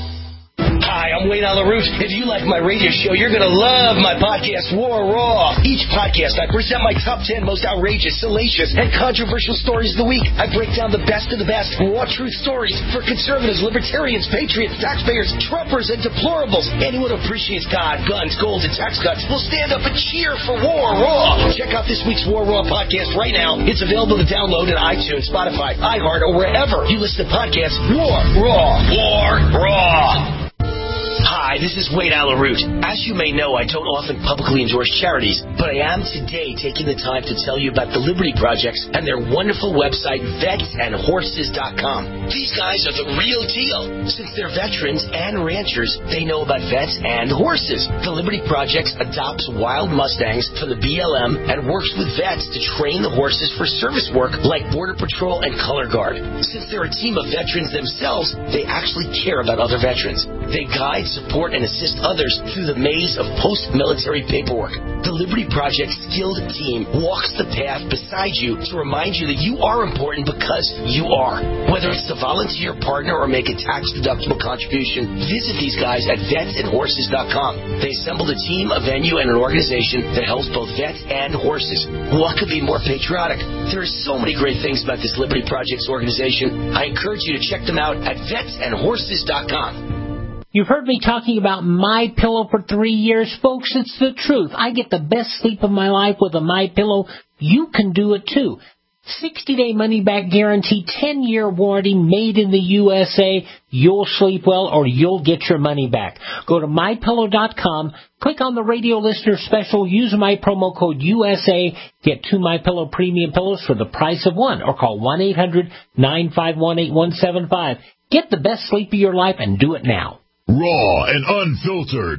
Hi, I'm Wayne Allen Root. If you like my radio show, you're going to love my podcast, War Raw. Each podcast, I present my top ten most outrageous, salacious, and controversial stories of the week. I break down the best of the best raw truth stories for conservatives, libertarians, patriots, taxpayers, Trumpers, and deplorables. Anyone who appreciates God, guns, gold, and tax cuts will stand up and cheer for War Raw. Check out this week's War Raw podcast right now. It's available to download in iTunes, Spotify, iHeart, or wherever you listen to podcasts. War Raw. War Raw. Hi, this is Wayne Allen Root. As you may know, I don't often publicly endorse charities, but I am today taking the time to tell you about the Liberty Projects and their wonderful website, vets and horses dot com. These guys are the real deal. Since they're veterans and ranchers, they know about vets and horses. The Liberty Projects adopts wild Mustangs from the B L M and works with vets to train the horses for service work like Border Patrol and Color Guard. Since they're a team of veterans themselves, they actually care about other veterans. They guide, support, and assist others through the maze of post-military paperwork. The Liberty Project skilled team walks the path beside you to remind you that you are important because you are. Whether it's to volunteer, partner, or make a tax-deductible contribution, visit these guys at vets and horses dot com. They assembled a team, a venue, and an organization that helps both vets and horses. What could be more patriotic? There are so many great things about this Liberty Projects organization. I encourage you to check them out at vets and horses dot com. You've heard me talking about MyPillow for three years, folks. It's the truth. I get the best sleep of my life with a MyPillow. You can do it too. sixty-day money-back guarantee, ten-year warranty, made in the U S A. You'll sleep well or you'll get your money back. Go to my pillow dot com, click on the radio listener special, use my promo code U S A, get two MyPillow premium pillows for the price of one, or call one eight hundred nine five one eight one seven five. Get the best sleep of your life and do it now. Raw and unfiltered.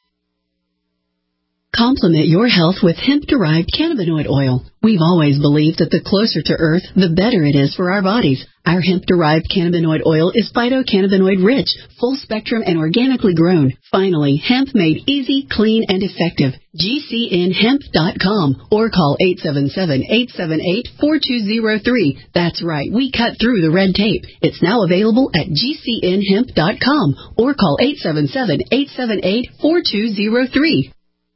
Complement your health with hemp-derived cannabinoid oil. We've always believed that the closer to Earth, the better it is for our bodies. Our hemp-derived cannabinoid oil is phytocannabinoid-rich, full-spectrum, and organically grown. Finally, hemp made easy, clean, and effective. G C N hemp dot com or call eight seven seven, eight seven eight, four two zero three. That's right, we cut through the red tape. It's now available at G C N hemp dot com or call eight seven seven, eight seven eight, four two zero three.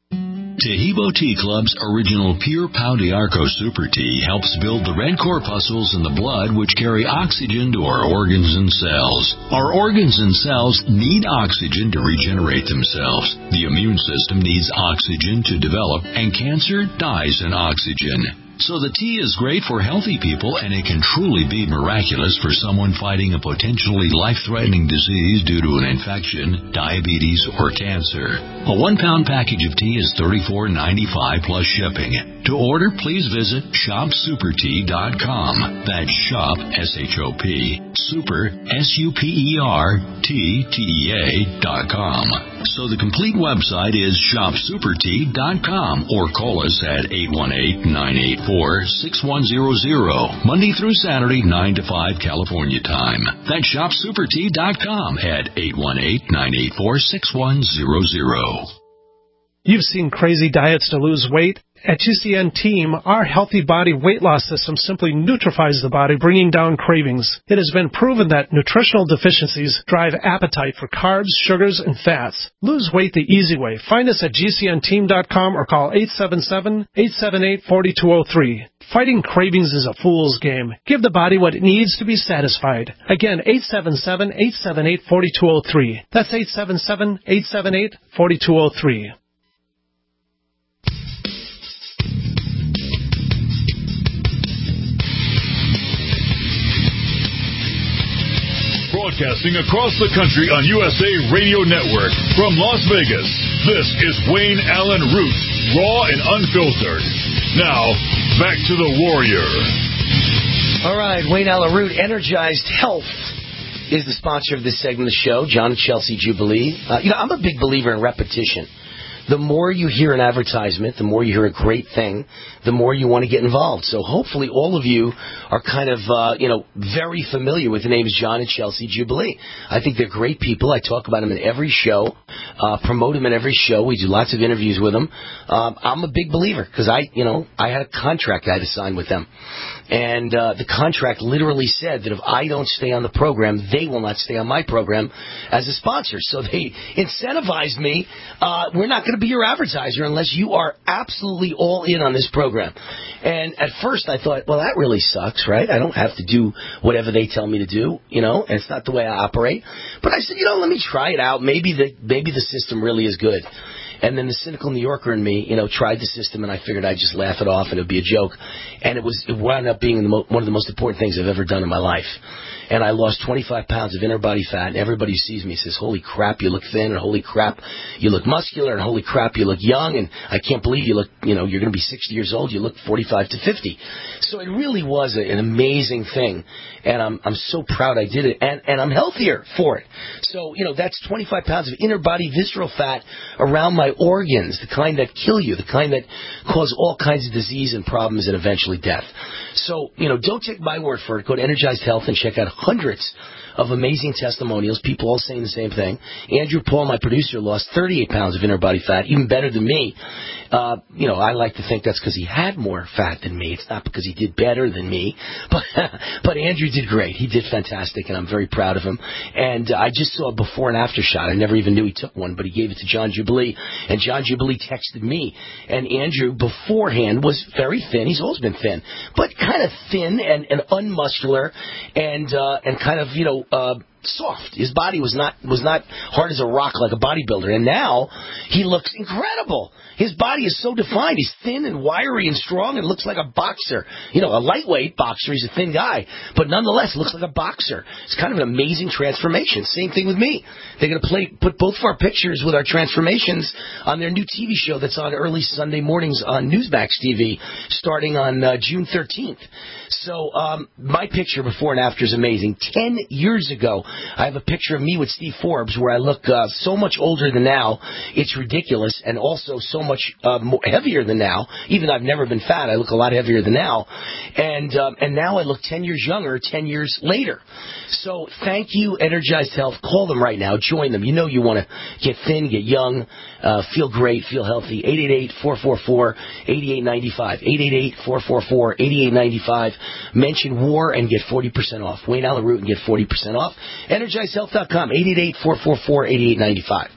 Tahibo Tea Club's original Pure Pau d'Arco Super Tea helps build the red corpuscles in the blood which carry oxygen to our organs and cells. Our organs and cells need oxygen to regenerate themselves. The immune system needs oxygen to develop, and cancer dies in oxygen. So the tea is great for healthy people, and it can truly be miraculous for someone fighting a potentially life-threatening disease due to an infection, diabetes, or cancer. A one-pound package of tea is thirty-four ninety-five plus shipping. To order, please visit shop super tea dot com. That's shop, S H O P, super, S U P E R, T T E A dot com. So the complete website is shop super tea dot com or call us at eight one eight, nine eight four, six one zero zero, Monday through Saturday, nine to five California time. That's shop super tea dot com at eight one eight, nine eight four, six one zero zero. You've seen crazy diets to lose weight. At G C N Team, our Healthy Body Weight Loss System simply neutralizes the body, bringing down cravings. It has been proven that nutritional deficiencies drive appetite for carbs, sugars, and fats. Lose weight the easy way. Find us at G C N team dot com or call eight seven seven, eight seven eight, four two zero three. Fighting cravings is a fool's game. Give the body what it needs to be satisfied. Again, eight seven seven, eight seven eight, four two zero three. That's eight seven seven, eight seven eight, four two zero three. Broadcasting across the country on U S A Radio Network from Las Vegas, this is Wayne Allen Root, raw and unfiltered. Now, back to the Warrior. All right, Wayne Allen Root, Energized Health is the sponsor of this segment of the show, John and Chelsea Jubilee. Uh, you know, I'm a big believer in repetition. The more you hear an advertisement, the more you hear a great thing, the more you want to get involved. So hopefully all of you are kind of, uh, you know, very familiar with the names John and Chelsea Jubilee. I think they're great people. I talk about them in every show, uh, promote them in every show. We do lots of interviews with them. Um, I'm a big believer because I, you know, I had a contract I had to sign with them. And uh, the contract literally said that if I don't stay on the program, they will not stay on my program as a sponsor. So they incentivized me. Uh, we're not going to be your advertiser unless you are absolutely all in on this program. And at first I thought, well, that really sucks, right? I don't have to do whatever they tell me to do, you know, and it's not the way I operate. But I said, you know, let me try it out. Maybe the maybe the system really is good. And then the cynical New Yorker in me, you know, tried the system, and I figured I'd just laugh it off and it would be a joke. And it was it wound up being the mo- one of the most important things I've ever done in my life. And I lost twenty-five pounds of inner body fat, and everybody who sees me says, holy crap, you look thin, and holy crap, you look muscular, and holy crap, you look young, and I can't believe you look, you know, you're going to be sixty years old, you look forty-five to fifty. So it really was a, an amazing thing, and I'm I'm so proud I did it, and, and I'm healthier for it. So, you know, that's twenty-five pounds of inner body visceral fat around my organs, the kind that kill you, the kind that cause all kinds of disease and problems and eventually death. So, you know, don't take my word for it. Go to Energized Health and check out hundreds of amazing testimonials, people all saying the same thing. Andrew Paul, my producer, lost thirty-eight pounds of inner body fat, even better than me. Uh, you know, I like to think that's because he had more fat than me. It's not because he did better than me. But but Andrew did great. He did fantastic, and I'm very proud of him. And uh, I just saw a before and after shot. I never even knew he took one, but he gave it to John Jubilee. And John Jubilee texted me. And Andrew, beforehand, was very thin. He's always been thin. But kind of thin and, and unmuscular and, uh, and kind of, you know, uh, soft. His body was not was not hard as a rock like a bodybuilder. And now he looks incredible. His body is so defined. He's thin and wiry and strong and looks like a boxer. You know, a lightweight boxer. He's a thin guy. But nonetheless, looks like a boxer. It's kind of an amazing transformation. Same thing with me. They're going to play put both of our pictures with our transformations on their new T V show that's on early Sunday mornings on Newsmax T V starting on uh, June thirteenth. So um, my picture before and after is amazing. Ten years ago, I have a picture of me with Steve Forbes where I look uh, so much older than now. It's ridiculous, and also so much uh, more heavier than now. Even though I've never been fat, I look a lot heavier than now. And um, and now I look ten years younger, ten years later. So thank you, Energized Health. Call them right now. Join them. You know you want to get thin, get young, uh, feel great, feel healthy. eight eight eight, four four four, eight eight nine five. eight eight eight, four four four, eight eight nine five. Mention WAR and get forty percent off. Wayne Allen Root and get forty percent off. Energized Health dot com, eight eight eight, four four four, eight eight nine five.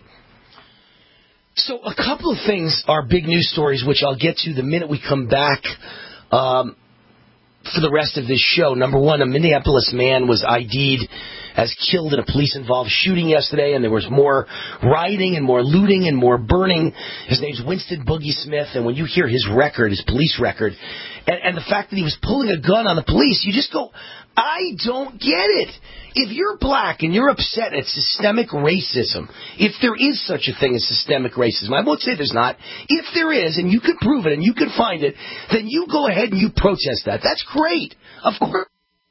So a couple of things are big news stories, which I'll get to the minute we come back um, for the rest of this show. Number one, a Minneapolis man was I D'd as killed in a police-involved shooting yesterday, and there was more rioting and more looting and more burning. His name's Winston Boogie Smith, and when you hear his record, his police record, and, and the fact that he was pulling a gun on the police, you just go, I don't get it. If you're black and you're upset at systemic racism, if there is such a thing as systemic racism, I won't say there's not. If there is, and you can prove it and you can find it, then you go ahead and you protest that. That's great. Of course.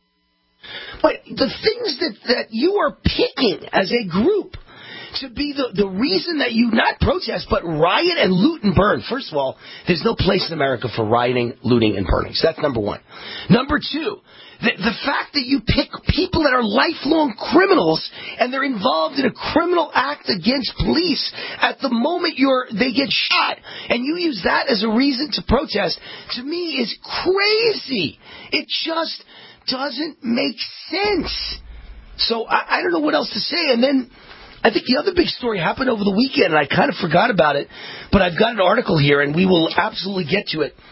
But the things that, that you are picking as a group to be the, the reason that you not protest but riot and loot and burn. First of all, there's no place in America for rioting, looting, and burning. So that's number one. Number two, the, the fact that you pick people that are lifelong criminals and they're involved in a criminal act against police at the moment you're they get shot, and you use that as a reason to protest, to me is crazy. It just doesn't make sense. So I, I don't know what else to say. And then I think the other big story happened over the weekend, and I kind of forgot about it, but I've got an article here, and we will absolutely get to it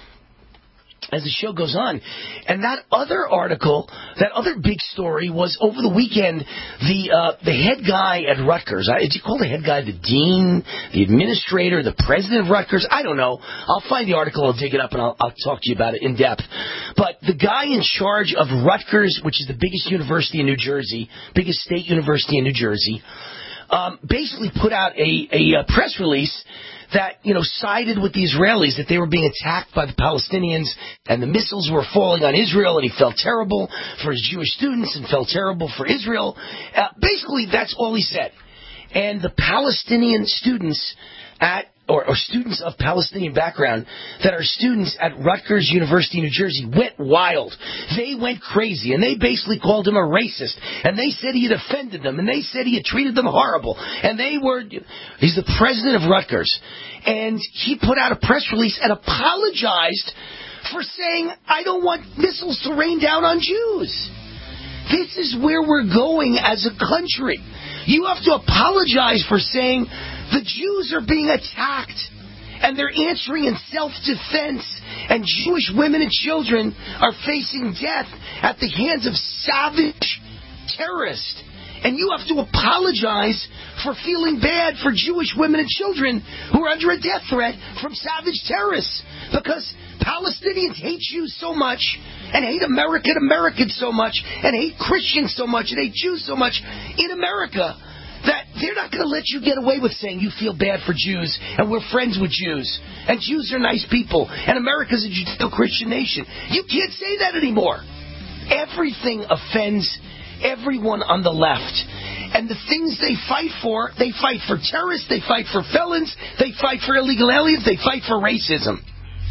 as the show goes on. And that other article, that other big story was over the weekend, the uh, the head guy at Rutgers. Did you call the head guy the dean, the administrator, the president of Rutgers? I don't know. I'll find the article, I'll dig it up, and I'll, I'll talk to you about it in depth. But the guy in charge of Rutgers, which is the biggest university in New Jersey, biggest state university in New Jersey, um, basically put out a, a, a press release that, you know, sided with the Israelis, that they were being attacked by the Palestinians, and the missiles were falling on Israel, and he felt terrible for his Jewish students and felt terrible for Israel. Uh, basically, that's all he said. And the Palestinian students at Or, or students of Palestinian background that are students at Rutgers University, New Jersey, went wild. They went crazy, and they basically called him a racist, and they said he had offended them, and they said he had treated them horrible, and they were, he's the president of Rutgers, and he put out a press release and apologized for saying, I don't want missiles to rain down on Jews. This is where we're going as a country. You have to apologize for saying the Jews are being attacked, and they're answering in self-defense, and Jewish women and children are facing death at the hands of savage terrorists. And you have to apologize for feeling bad for Jewish women and children who are under a death threat from savage terrorists, because Palestinians hate Jews so much, and hate American Americans so much, and hate Christians so much, and hate Jews so much in America, that they're not going to let you get away with saying you feel bad for Jews, and we're friends with Jews, and Jews are nice people, and America's a Judeo-Christian nation. You can't say that anymore. Everything offends everyone on the left. And the things they fight for, they fight for terrorists, they fight for felons, they fight for illegal aliens, they fight for racism.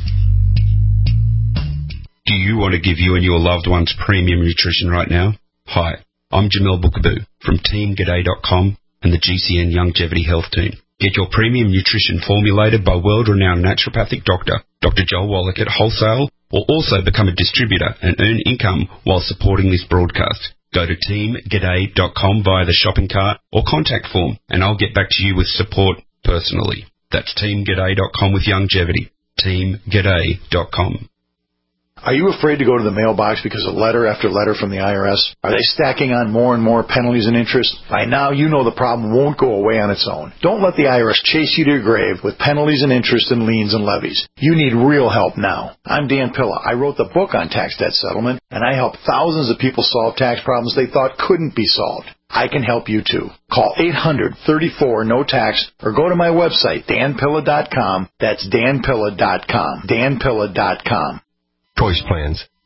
Do you want to give you and your loved ones premium nutrition right now? Hi, I'm Jamel Bookaboo from Team G'day dot com and the G C N Longevity Health Team. Get your premium nutrition formulated by world-renowned naturopathic doctor, Doctor Joel Wallach at wholesale, or also become a distributor and earn income while supporting this broadcast. Go to Team G'day dot com via the shopping cart or contact form, and I'll get back to you with support personally. That's Team G'day dot com with longevity. Team G'day dot com. Are you afraid to go to the mailbox because of letter after letter from the I R S? Are they stacking on more and more penalties and interest? By now, you know the problem won't go away on its own. Don't let the I R S chase you to your grave with penalties and interest and liens and levies. You need real help now. I'm Dan Pilla. I wrote the book on tax debt settlement, and I help thousands of people solve tax problems they thought couldn't be solved. I can help you too. Call eight hundred, thirty-four, no tax or go to my website, dan pilla dot com. That's dan pilla dot com. dan pilla dot com. Choice Plans.